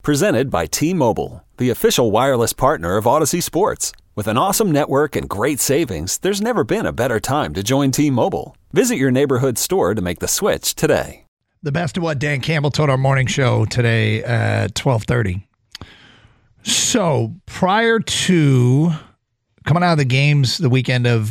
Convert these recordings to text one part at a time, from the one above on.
Presented by T-Mobile, the official wireless partner of Odyssey Sports. With an awesome network and great savings, there's never been a better time to join T-Mobile. Visit your neighborhood store to make the switch today. The best of what Dan Campbell told our morning show today at 12:30. So prior to coming out of the games the weekend of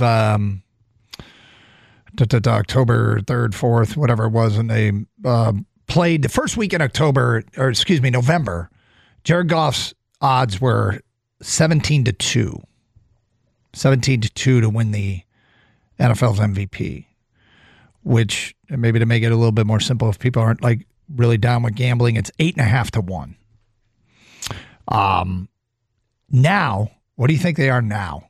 October 3rd, 4th, whatever it was, and they played the first week in November, Jared Goff's odds were 17-2. 17-2 to win the NFL's MVP, which maybe to make it a little bit more simple, if people aren't like really down with gambling, it's 8.5 to 1. Now, what do you think they are now?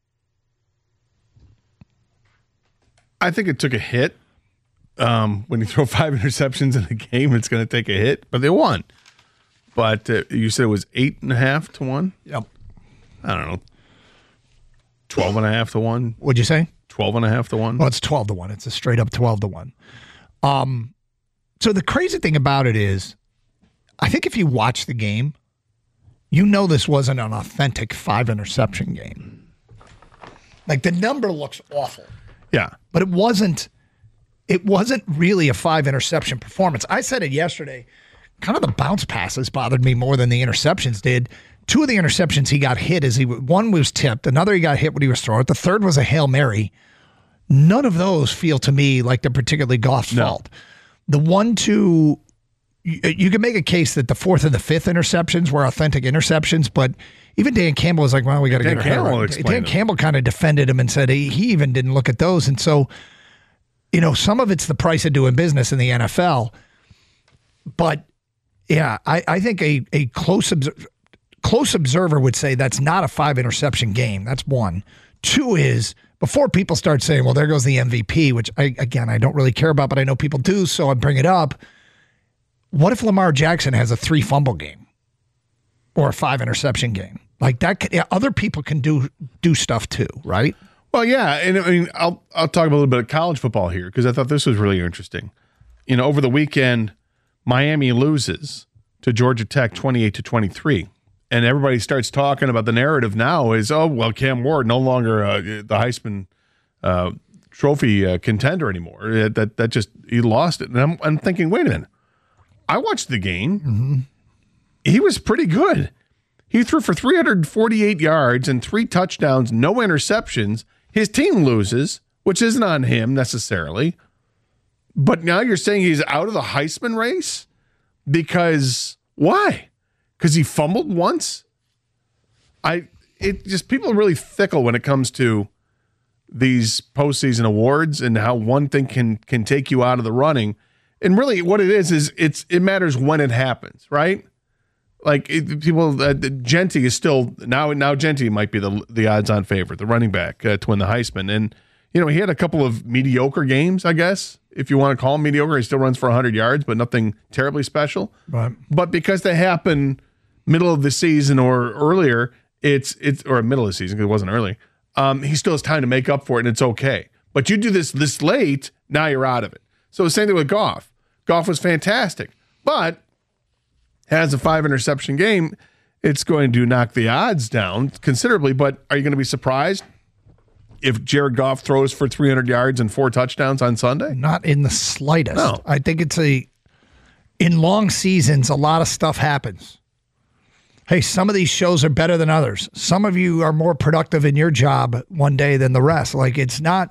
I think it took a hit. When you throw 5 interceptions in a game, it's going to take a hit, but they won. But you said it was 8.5 to 1? Yep. I don't know. 12.5 to 1? What'd you say? 12.5 to 1? Well, it's 12 to 1. It's a straight up 12 to 1. So the crazy thing about it is, I think if you watch the game, you know this wasn't an authentic 5 interception game. Like the number looks awful. Yeah. But it wasn't really a 5 interception performance. I said it yesterday. Kind of the bounce passes bothered me more than the interceptions did. 2 of the interceptions he got hit one was tipped, another he got hit when he was throwing it. The third was a Hail Mary. None of those feel to me like they're particularly Goff's fault. The 1-2, you can make a case that the 4th and the 5th interceptions were authentic interceptions, but even Dan Campbell was like, well, we got to get our head around. Dan Campbell kind of defended him and said he even didn't look at those. And so, some of it's the price of doing business in the NFL. But, yeah, I think a close observer would say that's not a 5 interception game. That's one. 2 is, before people start saying, well, there goes the MVP, which, I don't really care about, but I know people do, so I bring it up. What if Lamar Jackson has a 3 fumble game or a 5 interception game? Like that, other people can do stuff too, right? Well, yeah, and I mean, I'll talk a little bit of college football here because I thought this was really interesting. Over the weekend, Miami loses to Georgia Tech 28-23, and everybody starts talking about the narrative now is, oh, well, Cam Ward no longer the Heisman Trophy contender anymore. That just he lost it, and I'm thinking, wait a minute, I watched the game. Mm-hmm. He was pretty good. He threw for 348 yards and 3 touchdowns, no interceptions. His team loses, which isn't on him necessarily. But now you're saying he's out of the Heisman race? Because why? Because he fumbled once? People are really fickle when it comes to these postseason awards and how one thing can take you out of the running. And really what it is it matters when it happens, right? Like Gentry is still now Gentry might be the odds-on favorite, the running back to win the Heisman. And, he had a couple of mediocre games, I guess, if you want to call him mediocre. He still runs for 100 yards, but nothing terribly special. Right. But because they happen middle of the season or earlier, it's or middle of the season because it wasn't early, he still has time to make up for it, and it's okay. But you do this late, now you're out of it. So the same thing with Goff. Goff was fantastic, but has a 5 interception game. It's going to knock the odds down considerably, but are you going to be surprised if Jared Goff throws for 300 yards and 4 touchdowns on Sunday? Not in the slightest. No. I think in long seasons, a lot of stuff happens. Hey, some of these shows are better than others. Some of you are more productive in your job one day than the rest. Like it's not,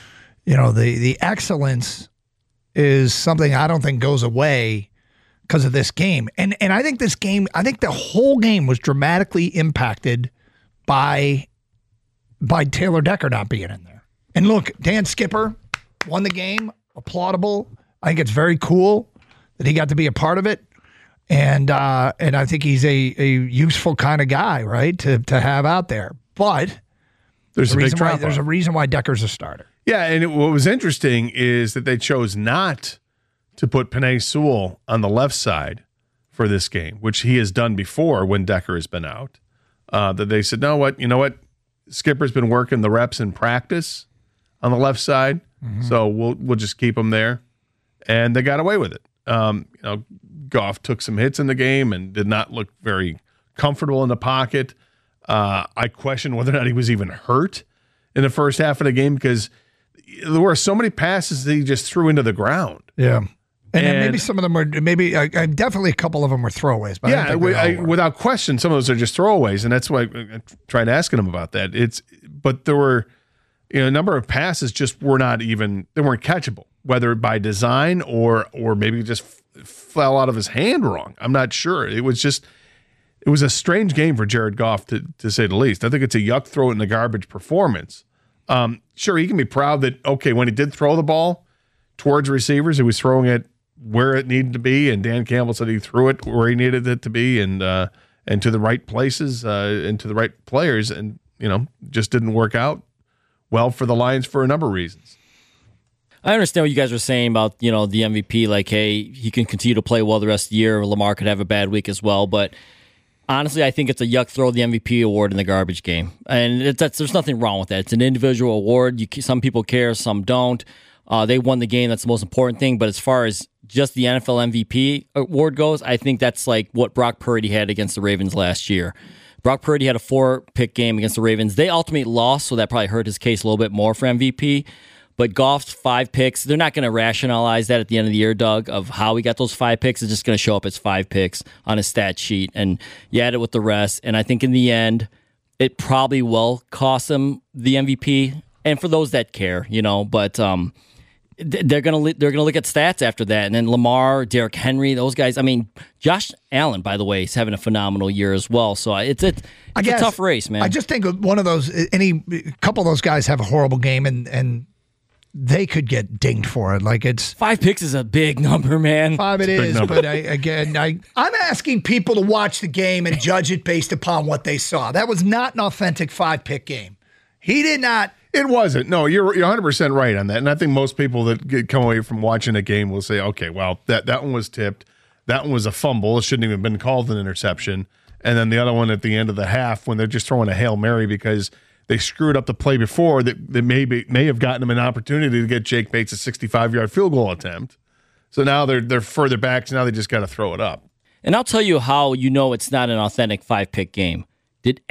the excellence is something I don't think goes away because of this game. And I think the whole game was dramatically impacted by Taylor Decker not being in there. And look, Dan Skipper won the game, applaudable. I think it's very cool that he got to be a part of it. And I think he's a useful kind of guy, right, to have out there. But there's a reason why Decker's a starter. Yeah, and what was interesting is that they chose not to put Penei Sewell on the left side for this game, which he has done before when Decker has been out. That they said, you know what? Skipper's been working the reps in practice on the left side, so we'll just keep him there. And they got away with it. Goff took some hits in the game and did not look very comfortable in the pocket. I question whether or not he was even hurt in the first half of the game because there were so many passes that he just threw into the ground. Yeah. And then maybe some of them were, definitely a couple of them were throwaways. But yeah, without question, some of those are just throwaways, and that's why I tried asking him about that. But there were, a number of passes just were not even, they weren't catchable, whether by design or maybe just fell out of his hand wrong. I'm not sure. It was a strange game for Jared Goff to say the least. I think it's a yuck throw it in the garbage performance. Sure, he can be proud that, okay, when he did throw the ball towards receivers, he was throwing it where it needed to be, and Dan Campbell said he threw it where he needed it to be and to the right places and to the right players, and just didn't work out well for the Lions for a number of reasons. I understand what you guys are saying about the MVP, like, hey, he can continue to play well the rest of the year. Lamar could have a bad week as well, but honestly, I think it's a yuck throw the MVP award in the garbage game, and there's nothing wrong with that. It's an individual award. Some people care, some don't. They won the game. That's the most important thing. But as far as just the NFL MVP award goes, I think that's like what Brock Purdy had against the Ravens last year. Brock Purdy had a 4-pick game against the Ravens. They ultimately lost, so that probably hurt his case a little bit more for MVP. But Goff's 5 picks, they're not going to rationalize that at the end of the year, Doug, of how he got those 5 picks. It's just going to show up as 5 picks on his stat sheet. And you add it with the rest. And I think in the end, it probably will cost him the MVP. And for those that care, but they're gonna look at stats after that, and then Lamar, Derrick Henry, those guys. I mean, Josh Allen, by the way, is having a phenomenal year as well. So it's a tough race, man. I just think one of those, a couple of those guys have a horrible game, and they could get dinged for it. Like 5 picks is a big number, man. 5 it is, but I'm asking people to watch the game and judge it based upon what they saw. That was not an authentic 5-pick game. He did not. It wasn't. No, you're 100% right on that. And I think most people that come away from watching a game will say, okay, well, that one was tipped. That one was a fumble. It shouldn't even been called an interception. And then the other one at the end of the half when they're just throwing a Hail Mary because they screwed up the play before that may have gotten them an opportunity to get Jake Bates a 65-yard field goal attempt. So now they're further back, so now they just got to throw it up. And I'll tell you how it's not an authentic 5-pick game. Did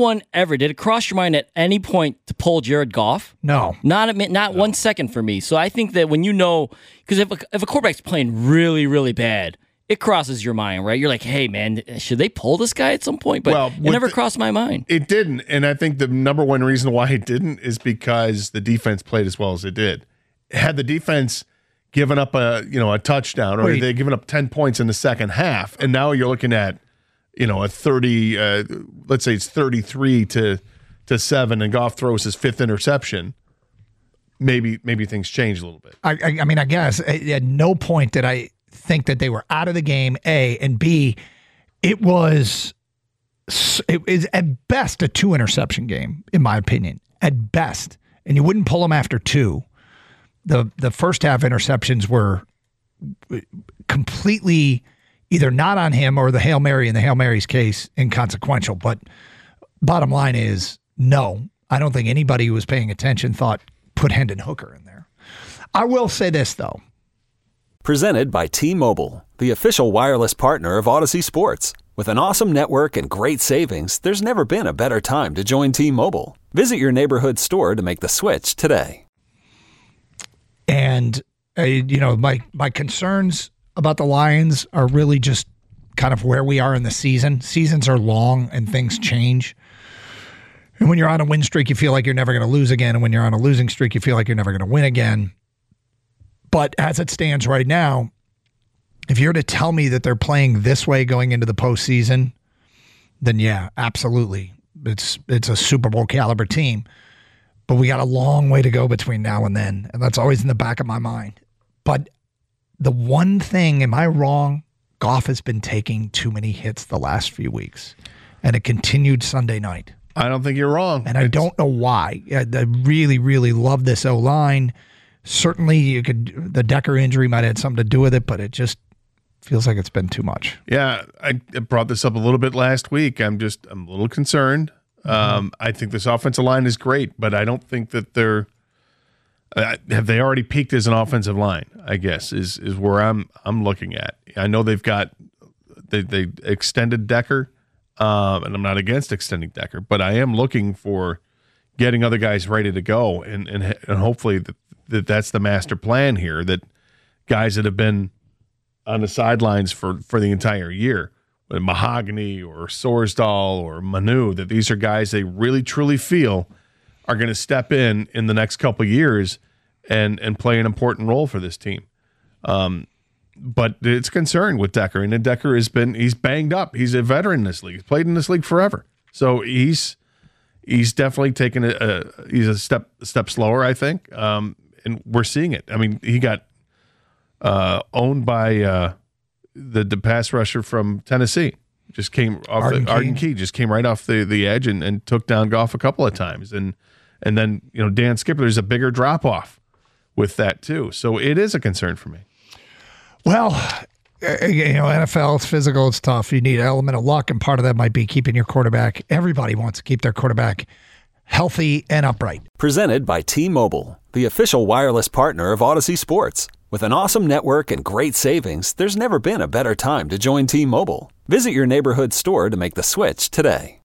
it cross your mind at any point to pull Jared Goff? No. Not 1 second for me. So I think that when because if a quarterback's playing really, really bad, it crosses your mind, right? You're like, hey, man, should they pull this guy at some point? But it never crossed my mind. It didn't. And I think the number one reason why it didn't is because the defense played as well as it did. Had the defense given up a touchdown or they given up 10 points in the second half, and now you're looking at a 30, let's say it's 33-7, and Goff throws his 5th interception. Maybe things change a little bit. I mean, I guess at no point did I think that they were out of the game. A and B, it is at best a 2-interception game, in my opinion, at best, and you wouldn't pull them after 2. The first half interceptions were completely either not on him or the Hail Mary in the Hail Mary's case inconsequential. But bottom line is, no, I don't think anybody who was paying attention thought put Hendon Hooker in there. I will say this, though. Presented by T-Mobile, the official wireless partner of Odyssey Sports. With an awesome network and great savings, there's never been a better time to join T-Mobile. Visit your neighborhood store to make the switch today. And, my concerns about the Lions are really just kind of where we are in the season. Seasons are long and things change. And when you're on a win streak, you feel like you're never going to lose again. And when you're on a losing streak, you feel like you're never going to win again. But as it stands right now, if you're to tell me that they're playing this way going into the postseason, then yeah, absolutely. It's a Super Bowl caliber team. But we got a long way to go between now and then. And that's always in the back of my mind. But the one thing, am I wrong? Goff has been taking too many hits the last few weeks. And it continued Sunday night. I don't think you're wrong. And I don't know why. I really, really love this O-line. Certainly, the Decker injury might have had something to do with it, but it just feels like it's been too much. Yeah, I brought this up a little bit last week. I'm a little concerned. I think this offensive line is great, but I don't think that Have they already peaked as an offensive line? I guess is where I'm looking at. I know they've got they extended Decker, and I'm not against extending Decker, but I am looking for getting other guys ready to go, and hopefully that's the master plan here. That guys that have been on the sidelines for the entire year, Mahogany or Sorsdahl or Manu, that these are guys they really truly feel are going to step in the next couple of years and play an important role for this team. But it's concerned with Decker, and Decker he's banged up. He's a veteran in this league. He's played in this league forever. So he's definitely taken he's a step slower, I think. And we're seeing it. I mean, he got owned by the pass rusher from Tennessee. Just came off Arden Key just came right off the edge and took down Goff a couple of times. And then, Dan Skipper, there's a bigger drop off with that too. So it is a concern for me. Well, NFL, it's physical, it's tough. You need an element of luck, and part of that might be keeping your quarterback. Everybody wants to keep their quarterback healthy and upright. Presented by T-Mobile, the official wireless partner of Odyssey Sports. With an awesome network and great savings, there's never been a better time to join T-Mobile. Visit your neighborhood store to make the switch today.